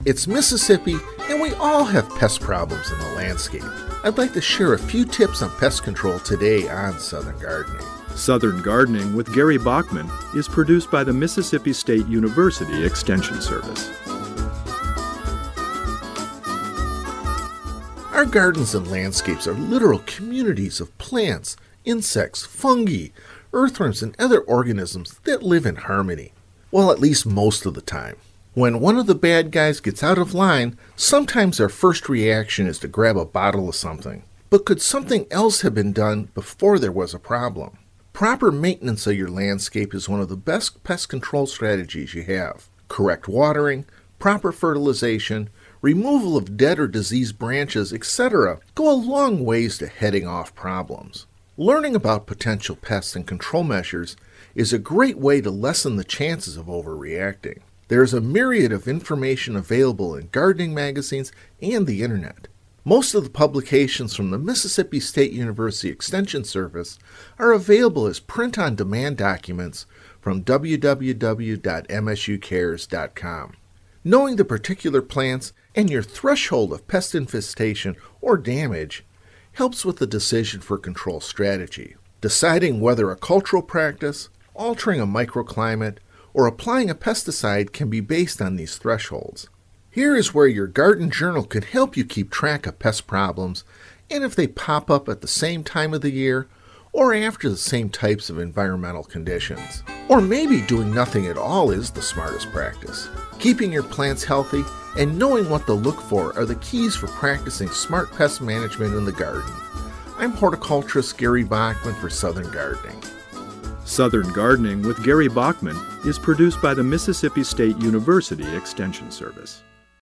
It's Mississippi, and we all have pest problems in the landscape. I'd like to share a few tips on pest control today on Southern Gardening. Southern Gardening with Gary Bachman is produced by the Mississippi State University Extension Service. Our gardens and landscapes are literal communities of plants, insects, fungi, earthworms, and other organisms that live in harmony. Well, at least most of the time. When one of the bad guys gets out of line, sometimes our first reaction is to grab a bottle of something. But could something else have been done before there was a problem? Proper maintenance of your landscape is one of the best pest control strategies you have. Correct watering, proper fertilization, removal of dead or diseased branches, etc. go a long ways to heading off problems. Learning about potential pests and control measures is a great way to lessen the chances of overreacting. There is a myriad of information available in gardening magazines and the internet. Most of the publications from the Mississippi State University Extension Service are available as print-on-demand documents from www.msucares.com. Knowing the particular plants and your threshold of pest infestation or damage helps with the decision for control strategy. Deciding whether a cultural practice, altering a microclimate, or applying a pesticide can be based on these thresholds. Here is where your garden journal can help you keep track of pest problems and if they pop up at the same time of the year or after the same types of environmental conditions. Or maybe doing nothing at all is the smartest practice. Keeping your plants healthy and knowing what to look for are the keys for practicing smart pest management in the garden. I'm horticulturist Gary Bachman for Southern Gardening. Southern Gardening with Gary Bachman is produced by the Mississippi State University Extension Service.